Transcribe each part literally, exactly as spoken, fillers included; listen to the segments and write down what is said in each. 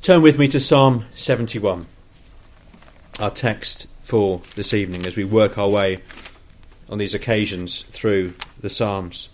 Turn with me to Psalm seventy-one, our text for this evening, as we work our way on these occasions through the Psalms.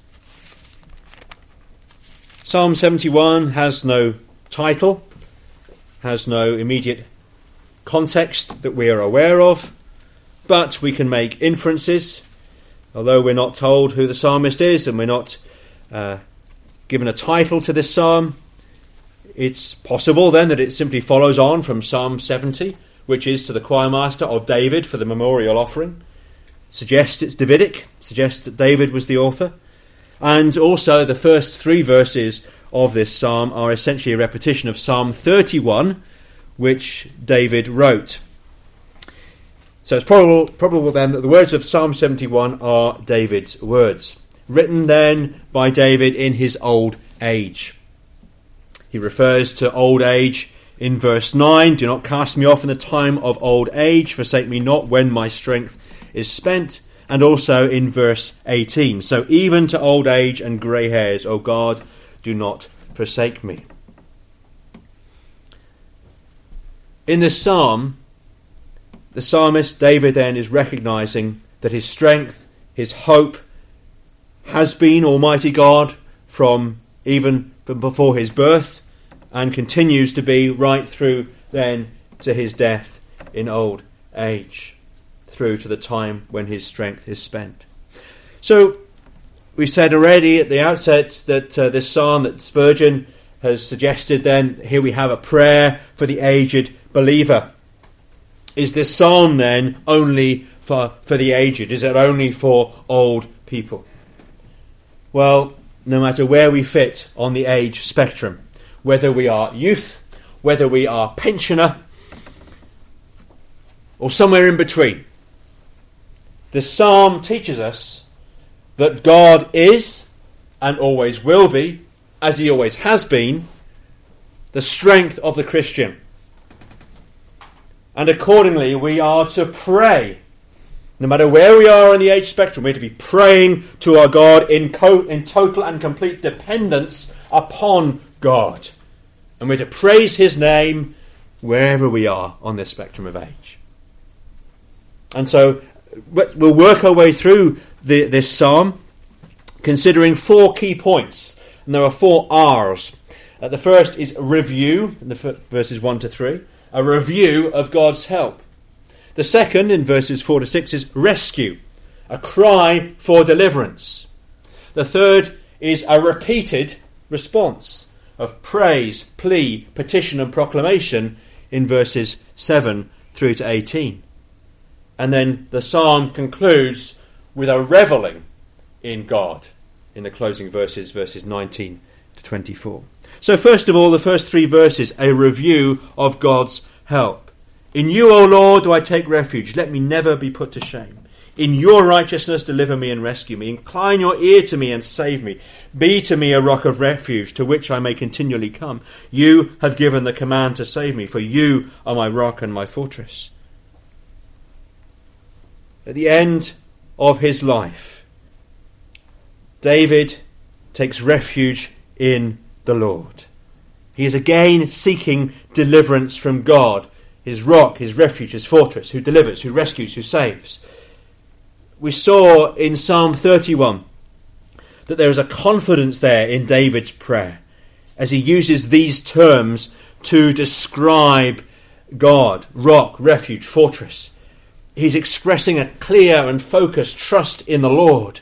Psalm seventy-one has no title, has no immediate context that we are aware of, but we can make inferences, although we're not told who the psalmist is and we're not uh, given a title to this psalm. It's possible then that it simply follows on from Psalm seventy, which is to the choirmaster of David for the memorial offering. Suggests it's Davidic, suggests that David was the author. And also the first three verses of this psalm are essentially a repetition of Psalm thirty-one, which David wrote. So it's probable, probable then that the words of Psalm seventy-one are David's words, written then by David in his old age. He refers to old age in verse nine. Do not cast me off in the time of old age. Forsake me not when my strength is spent. And also in verse eighteen. So even to old age and grey hairs, O God, do not forsake me. In this psalm, the psalmist David then is recognizing that his strength, his hope, has been Almighty God from even from before his birth, and continues to be right through then to his death in old age, through to the time when his strength is spent. So we said already at the outset that uh, this psalm that Spurgeon has suggested, then here we have a prayer for the aged believer. Is this psalm then only for, for the aged? Is it only for old people? Well, no matter where we fit on the age spectrum, whether we are youth, whether we are pensioner, or somewhere in between, this psalm teaches us that God is, and always will be, as he always has been, the strength of the Christian. And accordingly, we are to pray. No matter where we are on the age spectrum, we're to be praying to our God in, co- in total and complete dependence upon God. And we're to praise his name wherever we are on this spectrum of age. And so we'll work our way through the, this psalm, considering four key points. And there are four R's. Uh, the first is review, in the f- verses one to three. A review of God's help. The second, in verses four to six, is rescue. A cry for deliverance. The third is a repeated response of praise, plea, petition and proclamation in verses seven through to eighteen. And then the psalm concludes with a reveling in God in the closing verses, verses nineteen to twenty-four. So first of all, the first three verses, a review of God's help. In you, O Lord, do I take refuge. Let me never be put to shame. In your righteousness, deliver me and rescue me. Incline your ear to me and save me. Be to me a rock of refuge to which I may continually come. You have given the command to save me, for you are my rock and my fortress. At the end of his life, David takes refuge in the Lord. He is again seeking deliverance from God, his rock, his refuge, his fortress, who delivers, who rescues, who saves. We saw in Psalm thirty-one that there is a confidence there in David's prayer as he uses these terms to describe God, rock, refuge, fortress. He's expressing a clear and focused trust in the Lord.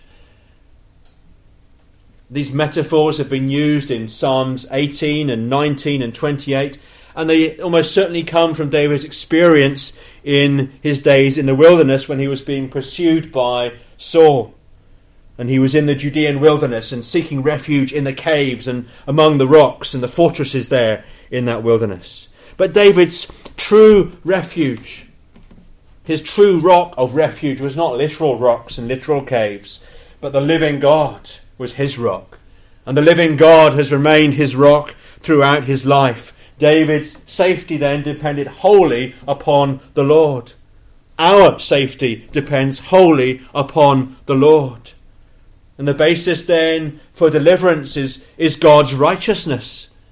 These metaphors have been used in Psalms eighteen and nineteen and twenty-eight, and they almost certainly come from David's experience in his days in the wilderness when he was being pursued by Saul. And he was in the Judean wilderness and seeking refuge in the caves and among the rocks and the fortresses there in that wilderness. But David's true refuge, his true rock of refuge, was not literal rocks and literal caves, but the living God was his rock. And the living God has remained his rock throughout his life. David's safety then depended wholly upon the Lord. Our safety depends wholly upon the Lord. And the basis then for deliverance is, is God's righteousness.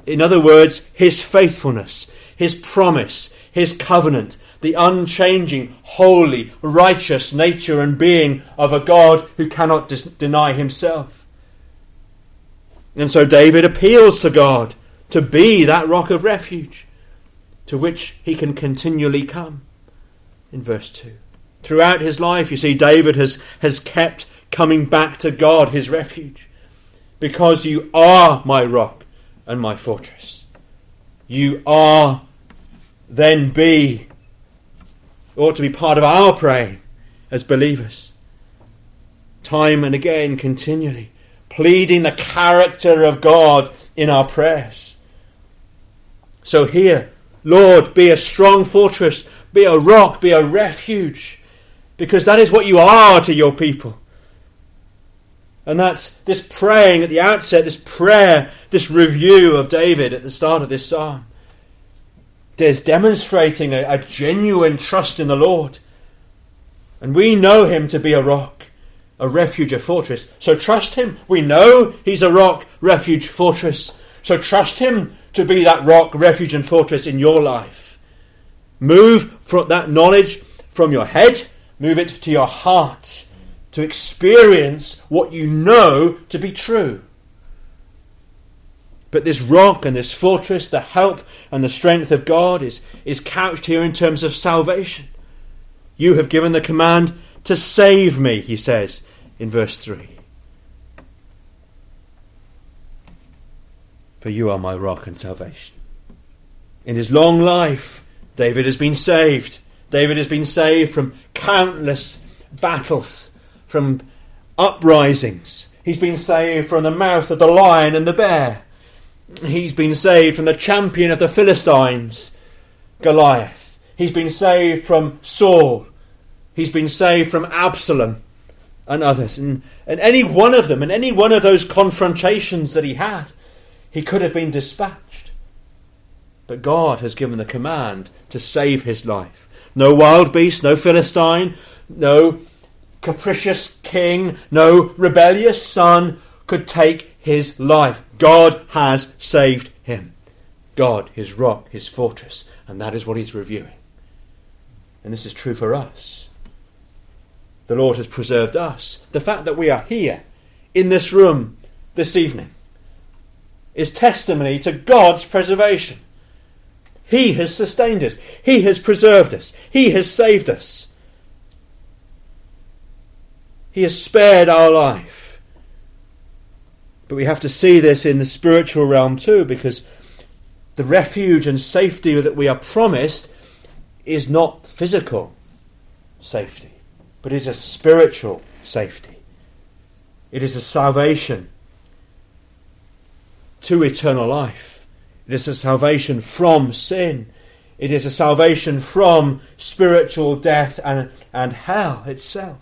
In other words, his faithfulness, his promise, his covenant, the unchanging, holy, righteous nature and being of a God who cannot dis- deny himself. And so David appeals to God to be that rock of refuge to which he can continually come. In verse two. Throughout his life, you see, David has, has kept coming back to God, his refuge. Because you are my rock and my fortress. You are, then be, ought to be part of our praying as believers. Time and again, continually, pleading the character of God in our prayers. So here, Lord, be a strong fortress, be a rock, be a refuge, because that is what you are to your people. And that's this praying at the outset, this prayer, this review of David at the start of this psalm. There's demonstrating a, a genuine trust in the Lord. And we know him to be a rock, a refuge, a fortress. So trust him. We know he's a rock, refuge, fortress. So trust him to be that rock, refuge and fortress in your life. Move from that knowledge from your head, move it to your heart, to experience what you know to be true. But this rock and this fortress, the help and the strength of God is, is couched here in terms of salvation. You have given the command to save me, he says in verse three. For you are my rock and salvation. In his long life, David has been saved. David has been saved from countless battles, from uprisings. He's been saved from the mouth of the lion and the bear. He's been saved from the champion of the Philistines, Goliath. He's been saved from Saul. He's been saved from Absalom and others. And, and any one of them, and any one of those confrontations that he had, he could have been dispatched. But God has given the command to save his life. No wild beast, no Philistine, no capricious king, no rebellious son could take his life. God has saved him. God, his rock, his fortress. And that is what he's reviewing. And this is true for us. The Lord has preserved us. The fact that we are here in this room this evening is testimony to God's preservation. He has sustained us. He has preserved us. He has saved us. He has spared our life. But we have to see this in the spiritual realm too, because the refuge and safety that we are promised is not physical safety, but it is a spiritual safety. It is a salvation to eternal life. It is a salvation from sin. It is a salvation from spiritual death and, and hell itself.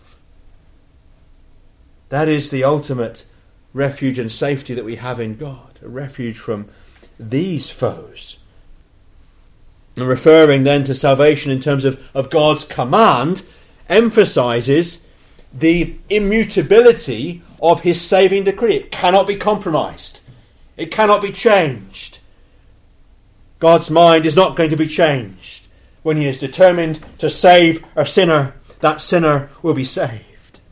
That is the ultimate refuge and safety that we have in God, a refuge from these foes. And referring then to salvation in terms of, of God's command, emphasizes the immutability of his saving decree. It cannot be compromised. It cannot be changed. God's mind is not going to be changed. When he is determined to save a sinner, that sinner will be saved.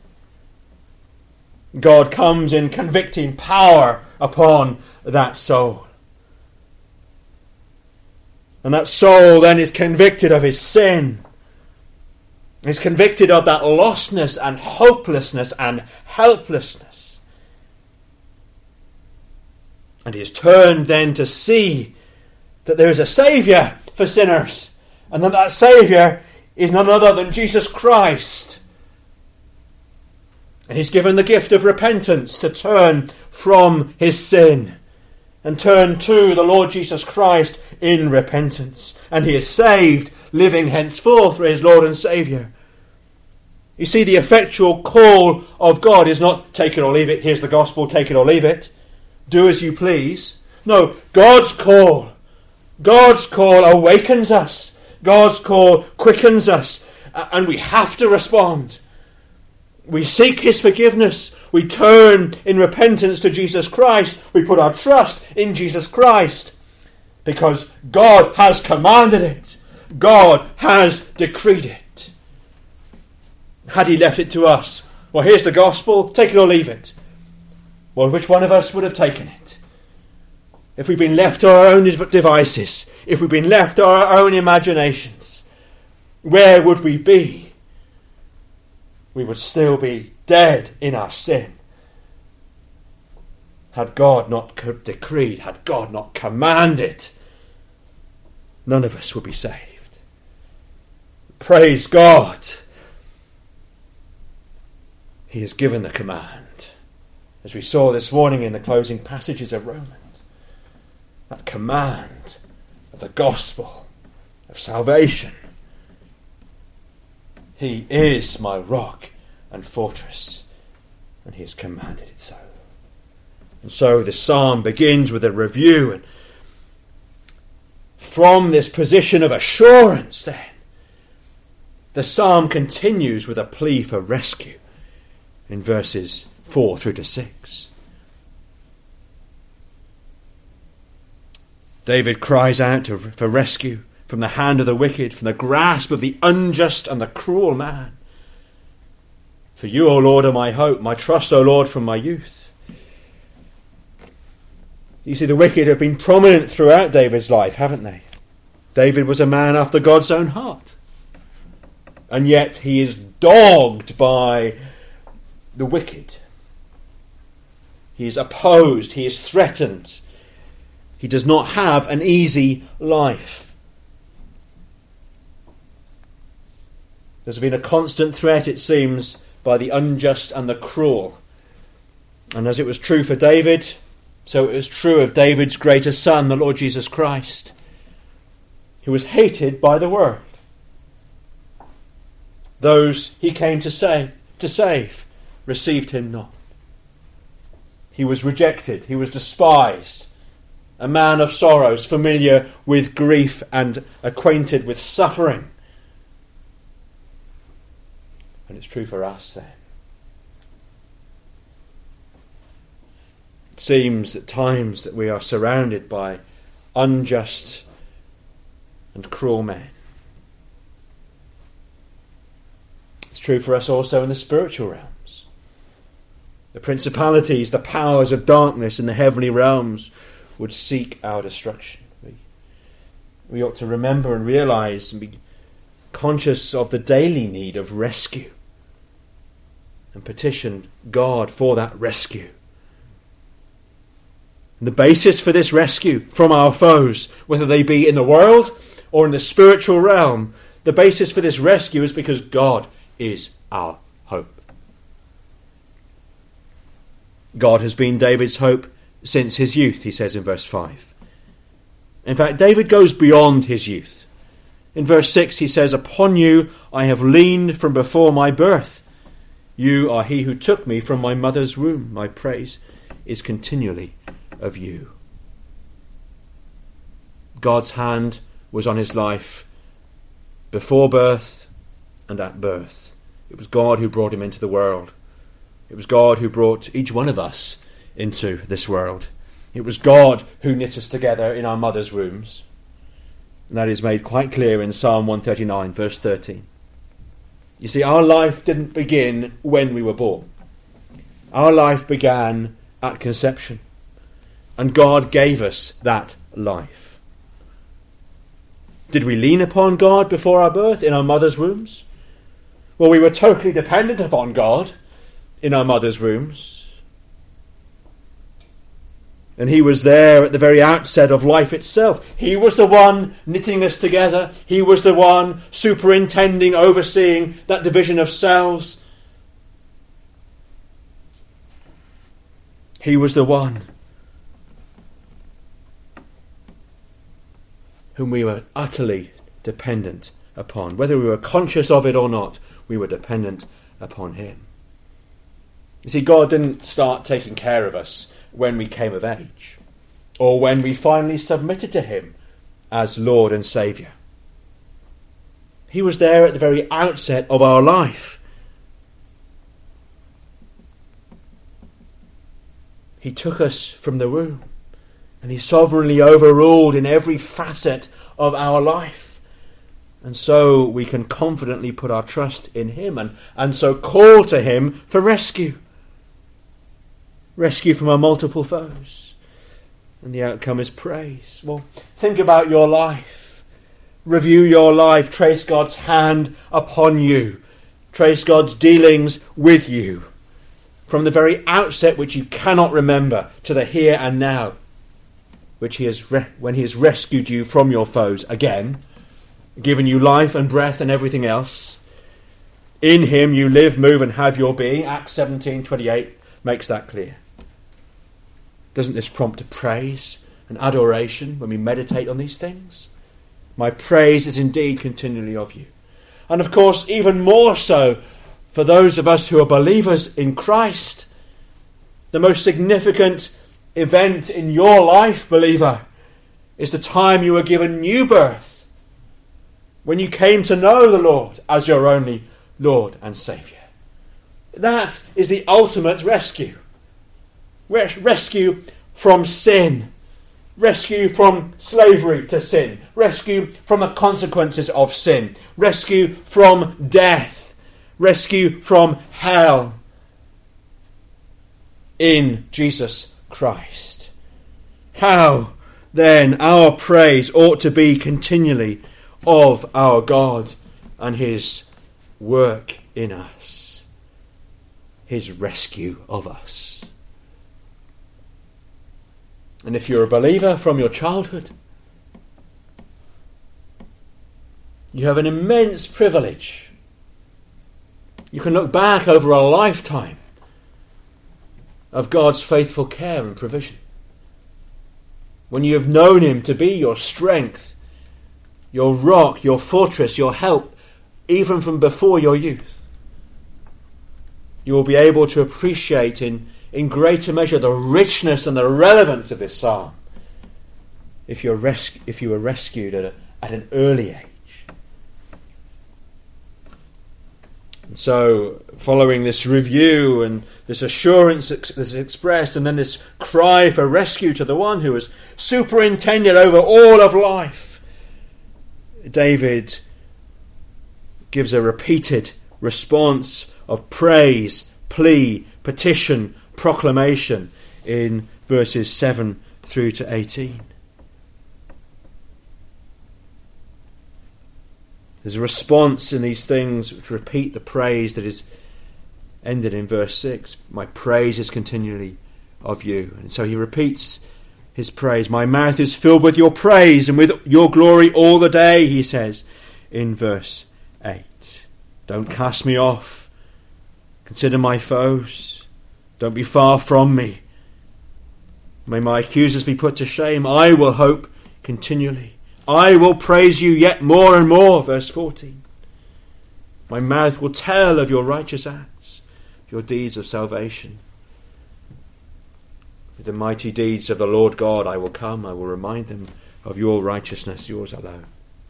God comes in convicting power upon that soul. And that soul then is convicted of his sin. Is convicted of that lostness and hopelessness and helplessness. And he is turned then to see that there is a Saviour for sinners. And that that Saviour is none other than Jesus Christ. And he's given the gift of repentance to turn from his sin and turn to the Lord Jesus Christ in repentance. And he is saved, living henceforth for his Lord and Saviour. You see, the effectual call of God is not take it or leave it. Here's the gospel, take it or leave it. Do as you please. No, God's call. God's call awakens us. God's call quickens us. And we have to respond. We seek his forgiveness. We turn in repentance to Jesus Christ. We put our trust in Jesus Christ. because God has commanded it. God has decreed it. Had he left it to us, well, here's the gospel, take it or leave it. Well, which one of us would have taken it? If we'd been left to our own devices, if we'd been left to our own imaginations, where would we be? We would still be dead in our sin. Had God not decreed, had God not commanded, none of us would be saved. Praise God. He has given the command, as we saw this morning in the closing passages of Romans. That command of the gospel of salvation. He is my rock and fortress, and he has commanded it so. And so the psalm begins with a review, and from this position of assurance then, the psalm continues with a plea for rescue in verses four through to six. David cries out to, for rescue from the hand of the wicked, from the grasp of the unjust and the cruel man. For you, O Lord, are my hope, my trust, O Lord, from my youth. You see, the wicked have been prominent throughout David's life, haven't they? David was a man after God's own heart. And yet he is dogged by the wicked. He is opposed, he is threatened. He does not have an easy life. There's been a constant threat, it seems, by the unjust and the cruel. And as it was true for David, so it was true of David's greater son, the Lord Jesus Christ, who was hated by the world. Those he came to save, to save received him not. He was rejected, he was despised. A man of sorrows, familiar with grief and acquainted with suffering. And it's true for us then. It seems at times that we are surrounded by unjust and cruel men. It's true for us also in the spiritual realms. The principalities, the powers of darkness in the heavenly realms would seek our destruction. We, we ought to remember and realise and be conscious of the daily need of rescue and petition God for that rescue. And the basis for this rescue from our foes, whether they be in the world or in the spiritual realm, the basis for this rescue is because God is our hope. God has been David's hope since his youth, he says in verse five. In fact, David goes beyond his youth. In verse six he says, "Upon you I have leaned from before my birth. You are he who took me from my mother's womb. My praise is continually of you." God's hand was on his life before birth and at birth. It was God who brought him into the world. It was God who brought each one of us into this world. It was God who knit us together in our mother's wombs. And that is made quite clear in Psalm one thirty-nine, verse thirteen. You see, our life didn't begin when we were born. Our life began at conception. And God gave us that life. Did we lean upon God before our birth in our mother's wombs? Well, we were totally dependent upon God in our mother's wombs. And he was there at the very outset of life itself. He was the one knitting us together. He was the one superintending, overseeing that division of cells. He was the one whom we were utterly dependent upon. Whether we were conscious of it or not, we were dependent upon him. You see, God didn't start taking care of us when we came of age, or when we finally submitted to him as Lord and Saviour. He was there at the very outset of our life. He took us from the womb. And he's sovereignly overruled in every facet of our life. And so we can confidently put our trust in him and, and so call to him for rescue. Rescue from our multiple foes. And the outcome is praise. Well, think about your life. Review your life. Trace God's hand upon you. Trace God's dealings with you. From the very outset, which you cannot remember, to the here and now, which he has re- when he has rescued you from your foes again, given you life and breath and everything else. In him you live, move and have your being. Acts seventeen twenty-eight makes that clear. Doesn't this prompt to praise and adoration when we meditate on these things? My praise is indeed continually of you. And of course, even more so for those of us who are believers in Christ. The most significant event in your life, believer, is the time you were given new birth, when you came to know the Lord as your only Lord and Saviour. That is the ultimate rescue. Res- rescue from sin. Rescue from slavery to sin. Rescue from the consequences of sin. Rescue from death. Rescue from hell. In Jesus Christ. How then our praise ought to be continually of our God and his work in us. His rescue of us. And if you're a believer from your childhood, you have an immense privilege. You can look back over a lifetime of God's faithful care and provision. When you have known him to be your strength, your rock, your fortress, your help, even from before your youth, you will be able to appreciate in in greater measure the richness and the relevance of this psalm if you're res- if you were rescued at, a, at an early age. And so, following this review and this assurance that's expressed, and then this cry for rescue to the one who has superintended over all of life, David gives a repeated response of praise, plea, petition, proclamation in verses seven through to eighteen. There's a response in these things which repeat the praise that is ended in verse six. My praise is continually of you. And so he repeats his praise. My mouth is filled with your praise and with your glory all the day, he says in verse eight. Don't cast me off. Consider my foes. Don't be far from me. May my accusers be put to shame. I will hope continually. I will praise you yet more and more. Verse fourteen. My mouth will tell of your righteous acts, your deeds of salvation. With the mighty deeds of the Lord God I will come. I will remind them of your righteousness, yours alone.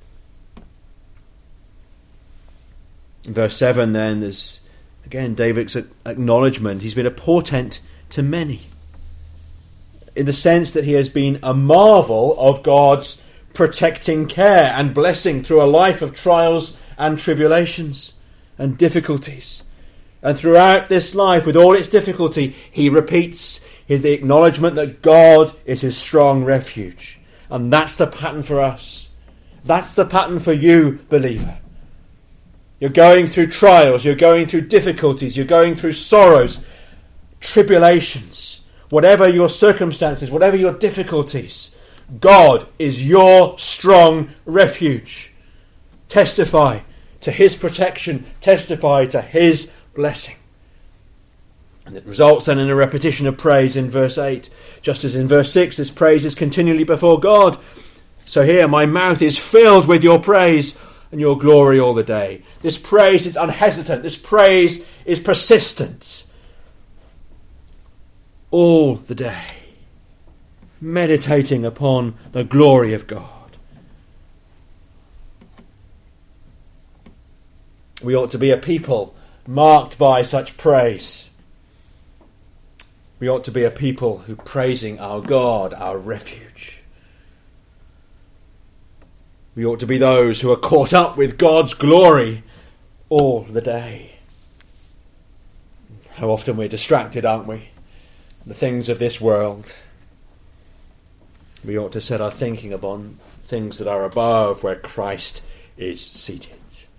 In verse seven then, there's again David's acknowledgement. He's been a portent to many, in the sense that he has been a marvel of God's protecting care and blessing through a life of trials and tribulations and difficulties. And throughout this life, with all its difficulty, he repeats his the acknowledgement that God is his strong refuge. And that's the pattern for us. That's the pattern for you, believer. You're going through trials, you're going through difficulties, you're going through sorrows, tribulations, whatever your circumstances, whatever your difficulties, God is your strong refuge. Testify to his protection, testify to his blessing. And it results then in a repetition of praise in verse eight. Just as in verse six, this praise is continually before God. So here, my mouth is filled with your praise and your glory all the day. This praise is unhesitant. This praise is persistent. All the day. Meditating upon the glory of God. We ought to be a people marked by such praise. We ought to be a people who praising our God, our refuge. We ought to be those who are caught up with God's glory all the day. How often we're distracted, aren't we? The things of this world. We ought to set our thinking upon things that are above, where Christ is seated.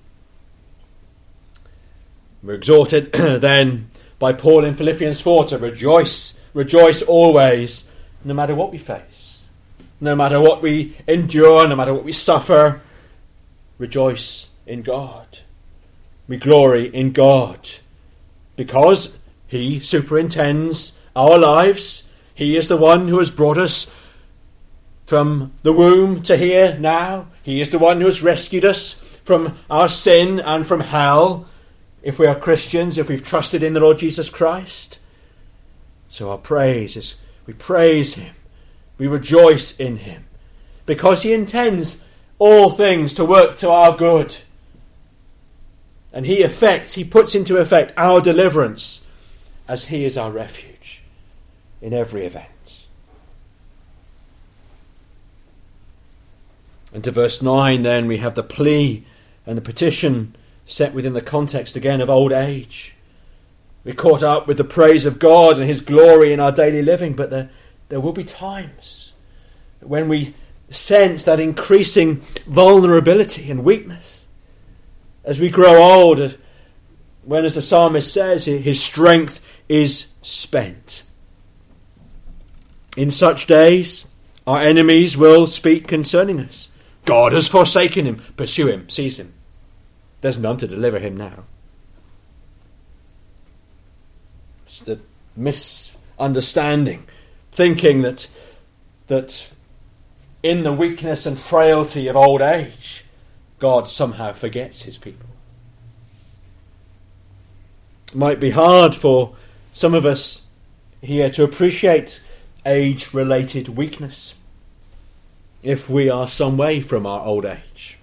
We're exhorted then by Paul in Philippians four to rejoice, rejoice always, no matter what we face, no matter what we endure, no matter what we suffer. Rejoice in God. We glory in God because He superintends our lives. He is the one who has brought us from the womb to here now. He is the one who has rescued us from our sin and from hell, if we are Christians, if we've trusted in the Lord Jesus Christ. So our praise is, we praise Him, we rejoice in Him, because He intends all things to work to our good. And He effects, He puts into effect our deliverance, as He is our refuge in every event. And to verse nine then, we have the plea and the petition set within the context again of old age. We're caught up with the praise of God and His glory in our daily living, but there, there will be times when we sense that increasing vulnerability and weakness. As we grow old, when, as the psalmist says, His strength is spent. In such days, our enemies will speak concerning us. God has forsaken him. Pursue him. Seize him. There's none to deliver him now. It's the misunderstanding, thinking that that in the weakness and frailty of old age, God somehow forgets His people. It might be hard for some of us here to appreciate age-related weakness if we are some way from our old age.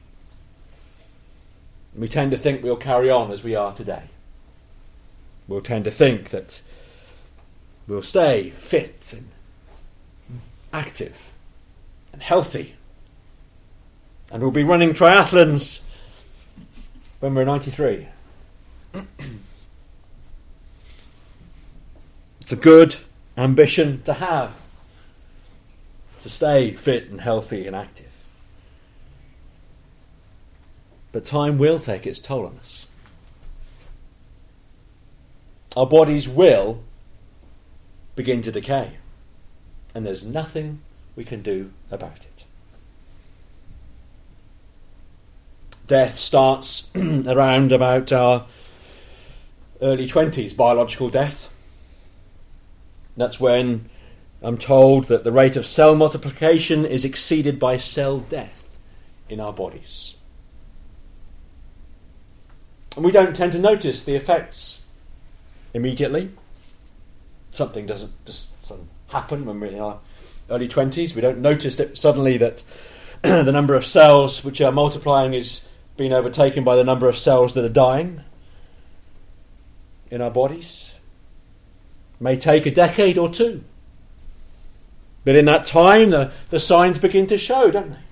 We tend to think we'll carry on as we are today. We'll tend to think that we'll stay fit and active and healthy, and we'll be running triathlons when we're ninety-three. It's a good ambition to have, to stay fit and healthy and active. But time will take its toll on us. Our bodies will begin to decay, and there's nothing we can do about it. Death starts around about our early twenties, biological death. That's when I'm told that the rate of cell multiplication is exceeded by cell death in our bodies. And we don't tend to notice the effects immediately. Something doesn't just suddenly happen when we're in our early twenties. We don't notice that suddenly that the number of cells which are multiplying is being overtaken by the number of cells that are dying in our bodies. It may take a decade or two. But in that time, the, the signs begin to show, don't they?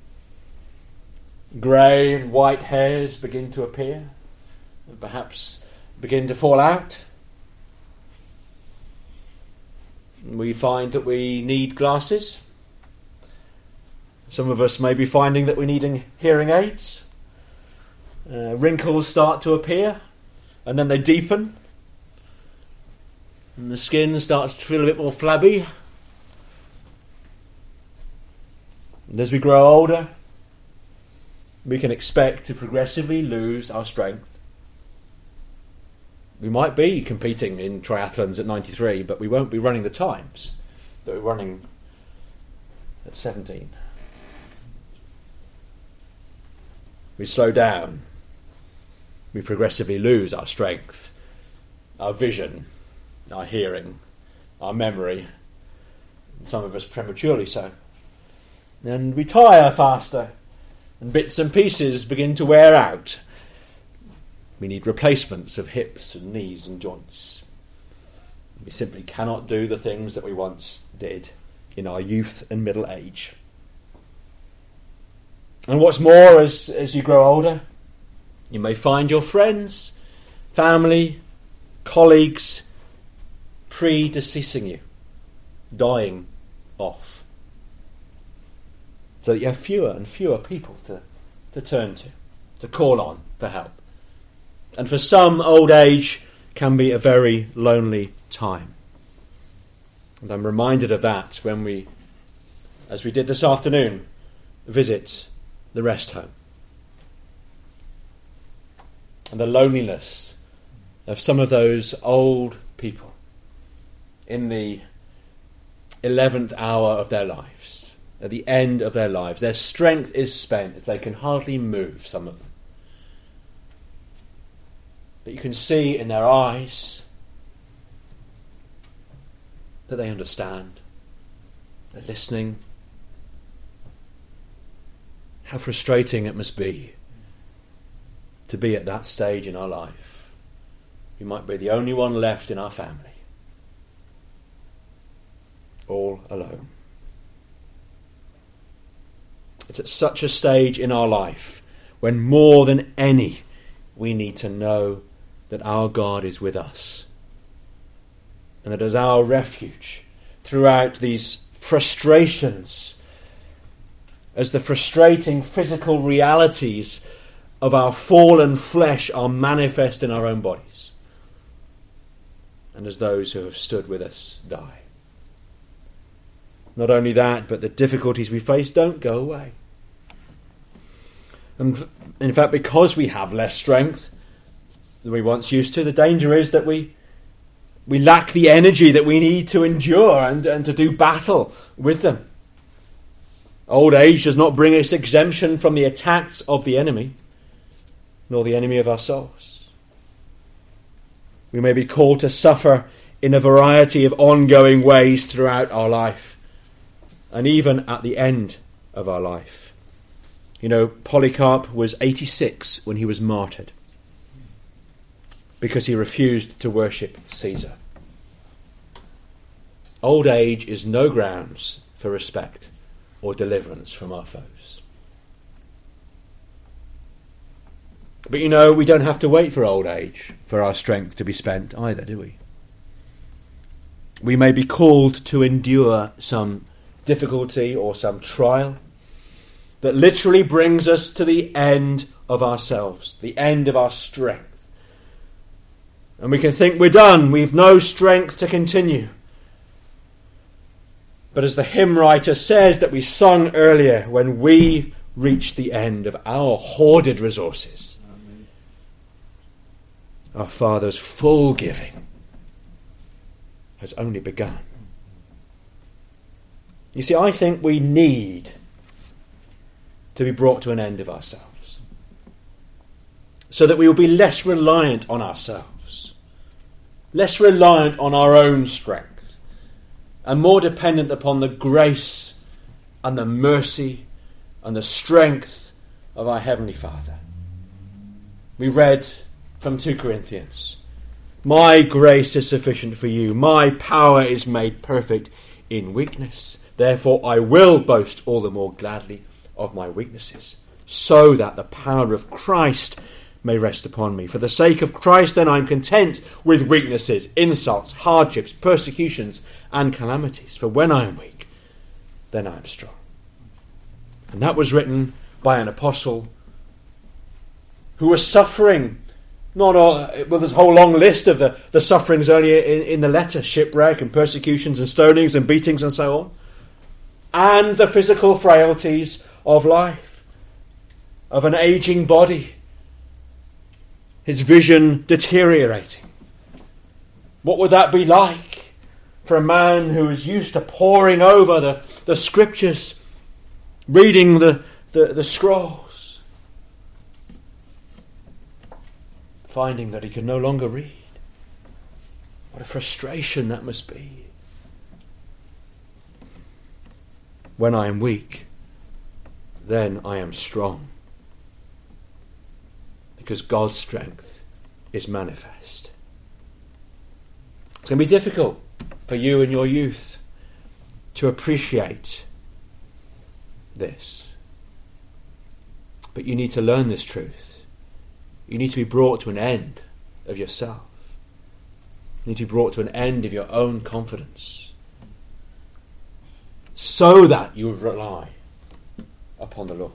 Grey and white hairs begin to appear, and perhaps begin to fall out. We find that we need glasses. Some of us may be finding that we're needing hearing aids. Uh, wrinkles start to appear, and then they deepen, and the skin starts to feel a bit more flabby. And as we grow older, we can expect to progressively lose our strength. We might be competing in triathlons at ninety-three, but we won't be running the times that we're running at seventeen. We slow down. We progressively lose our strength, our vision, our hearing, our memory, and some of us prematurely so. And we tire faster, and bits and pieces begin to wear out. We need replacements of hips and knees and joints. We simply cannot do the things that we once did in our youth and middle age. And what's more, as, as you grow older, you may find your friends, family, colleagues predeceasing you, dying off. So that you have fewer and fewer people to, to turn to, to call on for help. And for some, old age can be a very lonely time. And I'm reminded of that when we, as we did this afternoon, visit the rest home. And the loneliness of some of those old people in the eleventh hour of their lives, at the end of their lives. Their strength is spent. They can hardly move, some of them. But you can see in their eyes that they understand. They're listening. How frustrating it must be to be at that stage in our life. We might be the only one left in our family, all alone. It's at such a stage in our life when more than any we need to know that our God is with us and that as our refuge throughout these frustrations, as the frustrating physical realities of our fallen flesh are manifest in our own bodies, and as those who have stood with us die. Not only that, but the difficulties we face don't go away. And in fact, because we have less strength than we once used to, the danger is that we we lack the energy that we need to endure and, and to do battle with them. Old age does not bring us exemption from the attacks of the enemy, nor the enemy of our souls. We may be called to suffer in a variety of ongoing ways throughout our life, and even at the end of our life. You know, Polycarp was eighty-six when he was martyred because he refused to worship Caesar. Old age is no grounds for respect or deliverance from our foes. But you know, we don't have to wait for old age for our strength to be spent either, do we? We may be called to endure some difficulty or some trial that literally brings us to the end of ourselves, the end of our strength. And we can think we're done, we've no strength to continue. But as the hymn writer says that we sung earlier, when we reach the end of our hoarded resources, Amen. Our Father's full giving has only begun. You see, I think we need to be brought to an end of ourselves, so that we will be less reliant on ourselves, less reliant on our own strength, and more dependent upon the grace and the mercy and the strength of our Heavenly Father. We read from Second Corinthians, "My grace is sufficient for you. My power is made perfect in weakness. Therefore I will boast all the more gladly of my weaknesses, so that the power of Christ may rest upon me. For the sake of Christ, then, I am content with weaknesses, insults, hardships, persecutions, and calamities. For when I am weak, then I am strong." And that was written by an apostle who was suffering, not all, well, there's a whole long list of the, the sufferings earlier in, in the letter, shipwreck and persecutions and stonings and beatings and so on, and the physical frailties of life, of an aging body, his vision deteriorating. What would that be like for a man who is used to poring over the, the scriptures, reading the, the, the scrolls, finding that he can no longer read? What a frustration that must be. When I am weak, then I am strong, because God's strength is manifest. It's going to be difficult for you in your youth to appreciate this. But you need to learn this truth. You need to be brought to an end of yourself. You need to be brought to an end of your own confidence, so that you rely upon the Lord.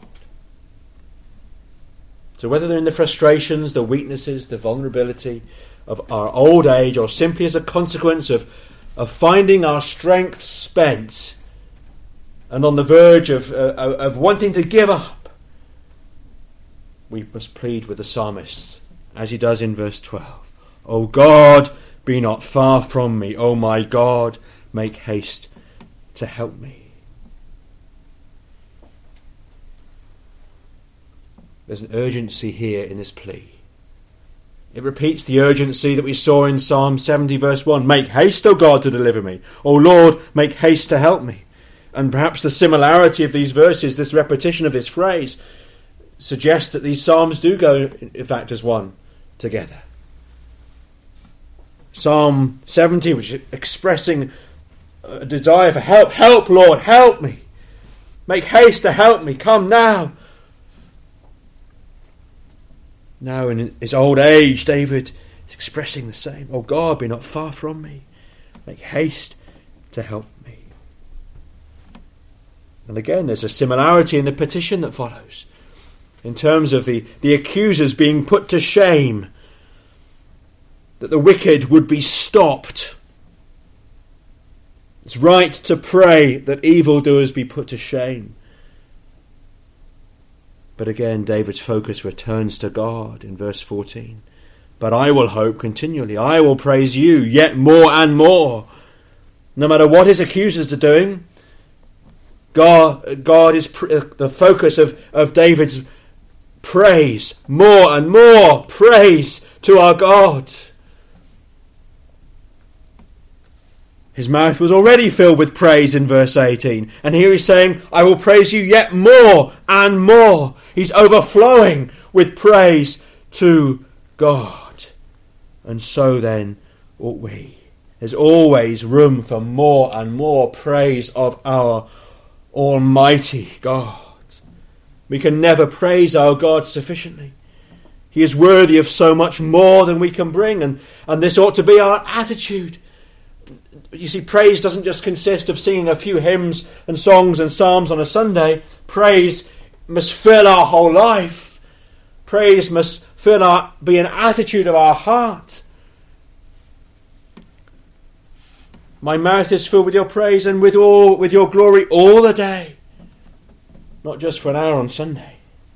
So whether they're in the frustrations, the weaknesses, the vulnerability of our old age, or simply as a consequence of, of finding our strength spent and on the verge of, uh, of wanting to give up, we must plead with the psalmist, as he does in verse twelve. O God, be not far from me. O my God, make haste to help me. There's an urgency here in this plea. It repeats the urgency that we saw in Psalm seventy verse one. Make haste, O God, to deliver me. O Lord, make haste to help me. And perhaps the similarity of these verses, this repetition of this phrase, suggests that these psalms do go, in fact, as one together. Psalm seventy, which is expressing a desire for help. Help, Lord, help me. Make haste to help me. Come now. Now in his old age, David is expressing the same. Oh God, be not far from me. Make haste to help me. And again, there's a similarity in the petition that follows, in terms of the, the accusers being put to shame, that the wicked would be stopped. It's right to pray that evildoers be put to shame. But again, David's focus returns to God in verse fourteen. But I will hope continually. I will praise you yet more and more. No matter what his accusers are doing, God, God is pr- the focus of, of David's praise. More and more praise to our God. His mouth was already filled with praise in verse eighteen. And here he's saying, I will praise you yet more and more. He's overflowing with praise to God. And so then ought we. There's always room for more and more praise of our Almighty God. We can never praise our God sufficiently. He is worthy of so much more than we can bring. And, and this ought to be our attitude. You see, praise doesn't just consist of singing a few hymns and songs and psalms on a Sunday. Praise must fill our whole life. Praise must fill our, be an attitude of our heart. My mouth is filled with your praise and with all with your glory all the day. Not just for an hour on Sunday.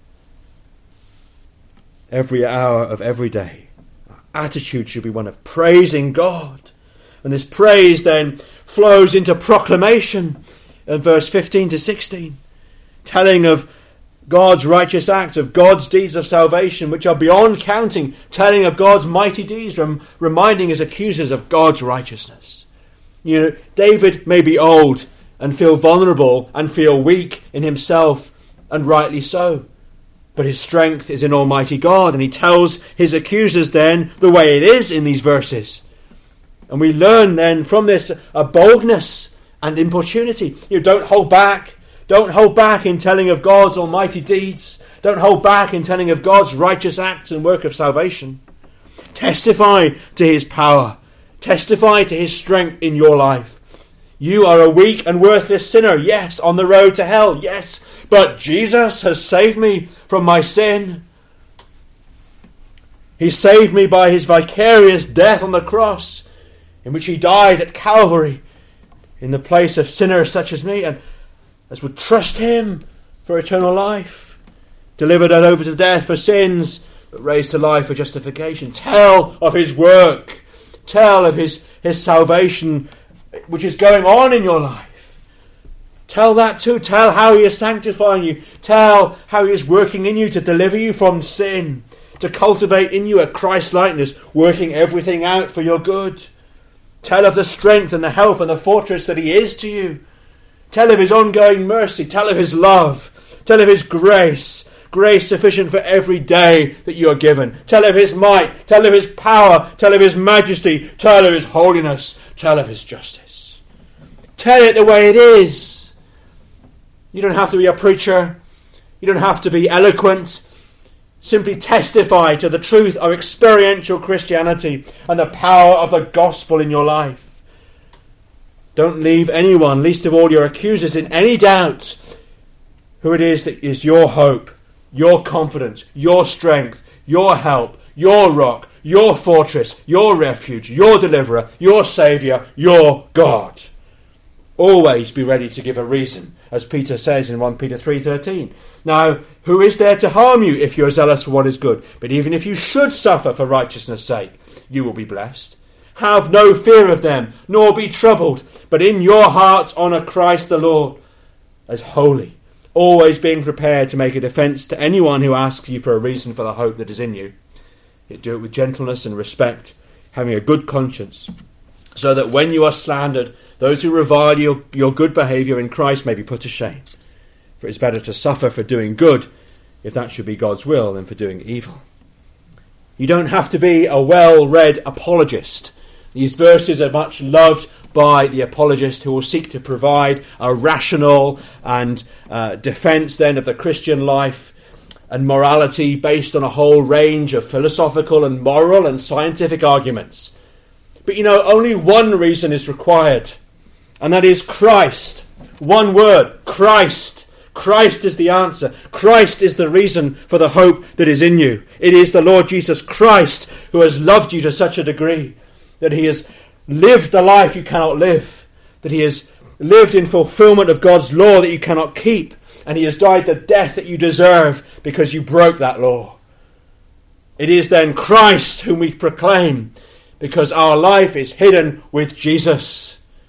Every hour of every day. Our attitude should be one of praising God. And this praise then flows into proclamation in verse fifteen to sixteen, telling of God's righteous acts, of God's deeds of salvation, which are beyond counting, telling of God's mighty deeds, rem- reminding his accusers of God's righteousness. You know, David may be old and feel vulnerable and feel weak in himself, and rightly so. But his strength is in Almighty God, and he tells his accusers then the way it is in these verses. And we learn then from this a boldness and importunity. You know, don't hold back. Don't hold back in telling of God's almighty deeds. Don't hold back in telling of God's righteous acts and work of salvation. Testify to his power. Testify to his strength in your life. You are a weak and worthless sinner, yes, on the road to hell, yes, but Jesus has saved me from my sin. He saved me by his vicarious death on the cross, in which he died at Calvary in the place of sinners such as me, and as would trust him for eternal life, delivered over to death for sins, but raised to life for justification. Tell of his work. Tell of his, his salvation, which is going on in your life. Tell that too. Tell how he is sanctifying you. Tell how he is working in you to deliver you from sin, to cultivate in you a Christ-likeness, working everything out for your good. Tell of the strength and the help and the fortress that he is to you. Tell of his ongoing mercy. Tell of his love. Tell of his grace. grace sufficient for every day that you are given. Tell of his might, tell of his power, tell of his majesty, tell of his holiness, tell of his justice. Tell it the way it is. You don't have to be a preacher. You don't have to be eloquent. Simply testify to the truth of experiential Christianity and the power of the gospel in your life. Don't leave anyone, least of all your accusers, in any doubt who it is that is your hope, your confidence, your strength, your help, your rock, your fortress, your refuge, your deliverer, your saviour, your God. Always be ready to give a reason, as Peter says in First Peter three thirteen. Now, who is there to harm you if you are zealous for what is good? But even if you should suffer for righteousness' sake, you will be blessed. Have no fear of them, nor be troubled, but in your hearts honour Christ the Lord as holy, always being prepared to make a defence to anyone who asks you for a reason for the hope that is in you. Yet do it with gentleness and respect, having a good conscience, so that when you are slandered, those who revile your, your good behaviour in Christ may be put to shame. For it is better to suffer for doing good, if that should be God's will, than for doing evil. You don't have to be a well-read apologist. These verses are much loved by the apologist who will seek to provide a rational and uh, defence then of the Christian life and morality based on a whole range of philosophical and moral and scientific arguments. But you know, only one reason is required, and that is Christ. One word, Christ. Christ is the answer. Christ is the reason for the hope that is in you. It is the Lord Jesus Christ who has loved you to such a degree that he has lived the life you cannot live, that he has lived in fulfillment of God's law that you cannot keep, and he has died the death that you deserve because you broke that law. It is then Christ whom we proclaim, because our life is hidden with Jesus.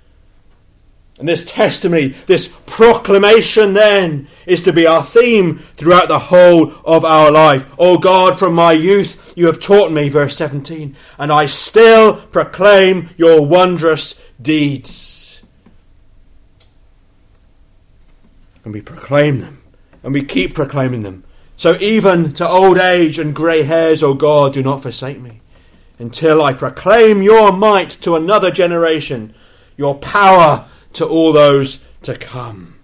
And this testimony, this proclamation then, is to be our theme throughout the whole of our life. O God, from my youth you have taught me, verse seventeen, and I still proclaim your wondrous deeds. And we proclaim them, and we keep proclaiming them. So even to old age and grey hairs, O God, do not forsake me, until I proclaim your might to another generation, your power to all those to come.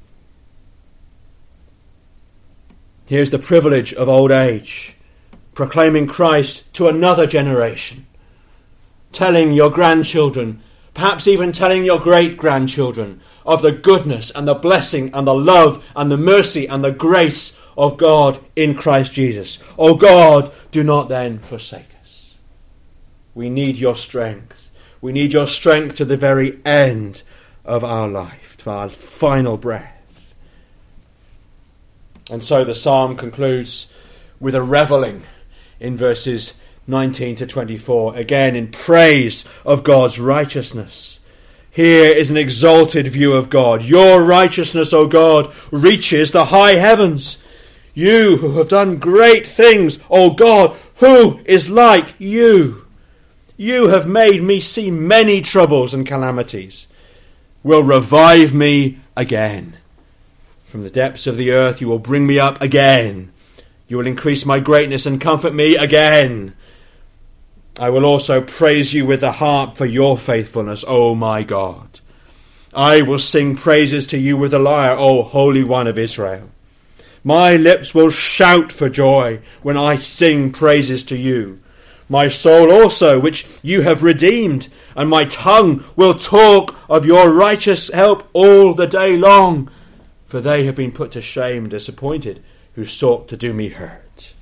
Here's the privilege of old age, proclaiming Christ to another generation, telling your grandchildren, perhaps even telling your great-grandchildren, of the goodness and the blessing and the love and the mercy and the grace of God in Christ Jesus. O God, do not then forsake us. We need your strength. We need your strength to the very end of our life, to our final breath. And so the psalm concludes with a revelling in verses nineteen to twenty-four, again in praise of God's righteousness. Here is an exalted view of God. Your righteousness, O God, reaches the high heavens. You who have done great things, O God, who is like you? You have made me see many troubles and calamities. Will revive me again. From the depths of the earth you will bring me up again. You will increase my greatness and comfort me again. I will also praise you with the harp for your faithfulness, O my God. I will sing praises to you with the lyre, O Holy One of Israel. My lips will shout for joy when I sing praises to you. My soul also, which you have redeemed, and my tongue will talk of your righteous help all the day long, for they have been put to shame and disappointed who sought to do me hurt.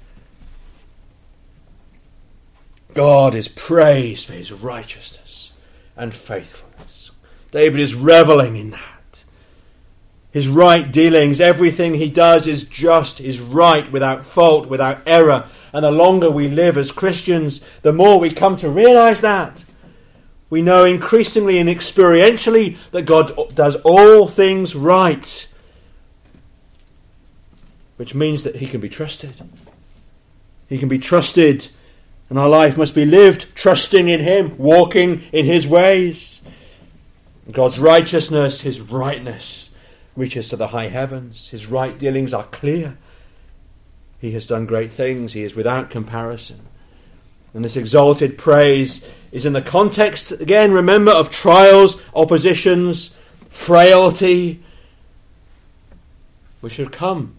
God is praised for his righteousness and faithfulness. David is reveling in that. His right dealings, everything he does is just, is right, without fault, without error. And the longer we live as Christians, the more we come to realise that. We know increasingly and experientially that God does all things right, which means that he can be trusted. He can be trusted, and our life must be lived trusting in him, walking in his ways. God's righteousness, his rightness, reaches to the high heavens. His right dealings are clear. He has done great things. He is without comparison. And this exalted praise is in the context, again, remember, of trials, oppositions, frailty, which should come.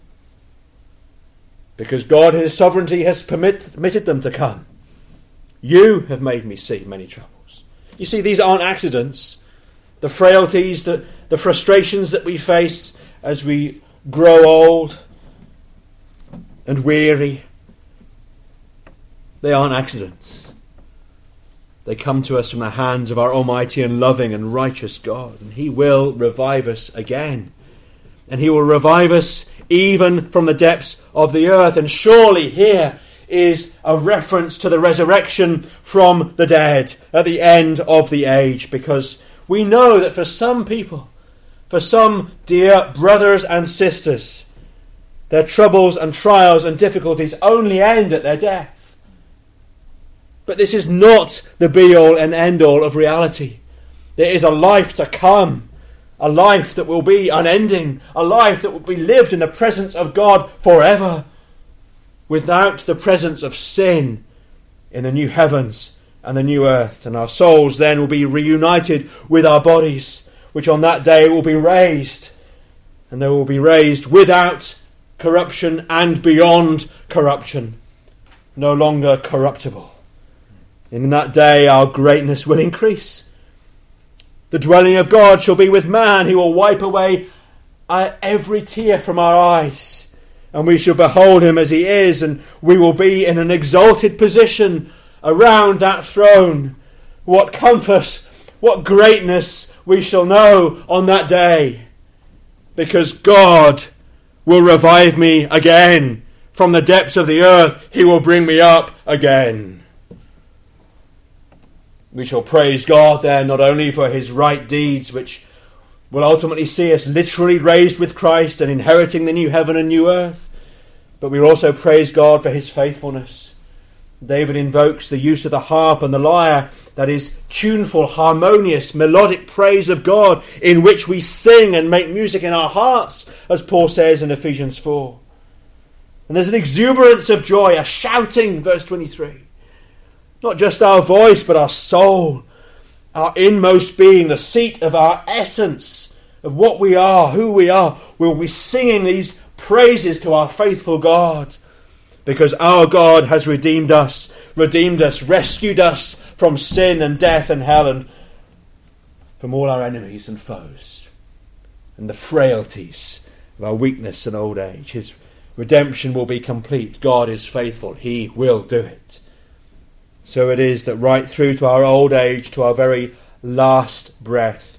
Because God in his sovereignty has permit, permitted them to come. You have made me see many troubles. You see, these aren't accidents. The frailties, the, the frustrations that we face as we grow old and weary, they aren't accidents. They come to us from the hands of our almighty and loving and righteous God. And he will revive us again. And he will revive us even from the depths of the earth. And surely here is a reference to the resurrection from the dead at the end of the age. Because we know that for some people, for some dear brothers and sisters, their troubles and trials and difficulties only end at their death. But this is not the be-all and end-all of reality. There is a life to come, a life that will be unending, a life that will be lived in the presence of God forever, without the presence of sin, in the new heavens and the new earth. And our souls then will be reunited with our bodies, which on that day will be raised. And they will be raised without corruption and beyond corruption, no longer corruptible. In that day our greatness will increase. The dwelling of God shall be with man. He will wipe away every tear from our eyes. And we shall behold him as he is. And we will be in an exalted position around that throne. What comfort, what greatness we shall know on that day. Because God will revive me again. From the depths of the earth he will bring me up again. We shall praise God there not only for his right deeds, which will ultimately see us literally raised with Christ and inheriting the new heaven and new earth, but we will also praise God for his faithfulness. David invokes the use of the harp and the lyre, that is tuneful, harmonious, melodic praise of God, in which we sing and make music in our hearts, as Paul says in Ephesians four. And there's an exuberance of joy, a shouting, verse twenty-three. Not just our voice, but our soul, our inmost being, the seat of our essence, of what we are, who we are. We'll be singing these praises to our faithful God, because our God has redeemed us, redeemed us, rescued us from sin and death and hell and from all our enemies and foes and the frailties of our weakness and old age. His redemption will be complete. God is faithful. He will do it. So it is that right through to our old age, to our very last breath,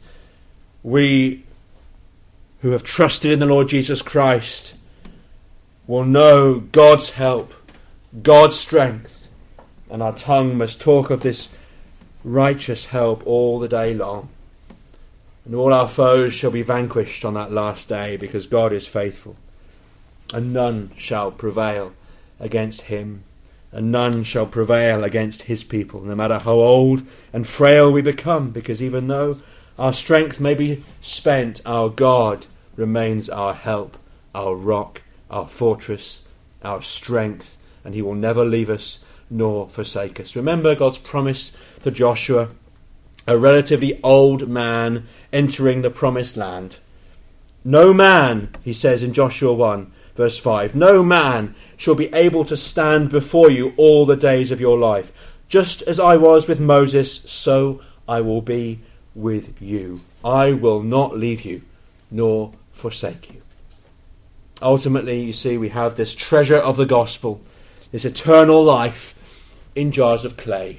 we who have trusted in the Lord Jesus Christ will know God's help, God's strength, and our tongue must talk of this righteous help all the day long. And all our foes shall be vanquished on that last day, because God is faithful, and none shall prevail against him. And none shall prevail against his people, no matter how old and frail we become, because even though our strength may be spent, our God remains our help, our rock, our fortress, our strength, and he will never leave us nor forsake us. Remember God's promise to Joshua, a relatively old man entering the promised land. No man, he says in Joshua one, verse five, no man shall be able to stand before you all the days of your life. Just as I was with Moses, so I will be with you. I will not leave you nor forsake you. Ultimately, you see, we have this treasure of the gospel, this eternal life in jars of clay,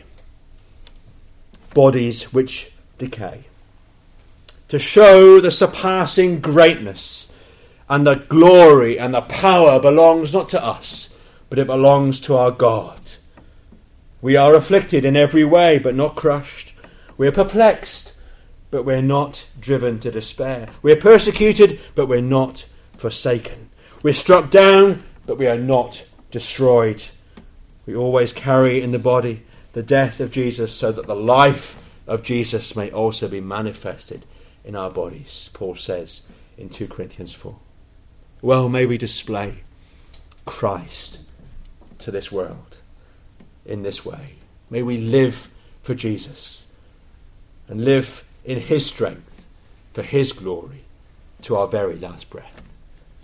bodies which decay, to show the surpassing greatness and the glory and the power belongs not to us, but it belongs to our God. We are afflicted in every way, but not crushed. We are perplexed, but we're not driven to despair. We are persecuted, but we're not forsaken. We're struck down, but we are not destroyed. We always carry in the body the death of Jesus, so that the life of Jesus may also be manifested in our bodies, Paul says in two Corinthians four. Well, may we display Christ to this world in this way. May we live for Jesus and live in his strength for his glory to our very last breath.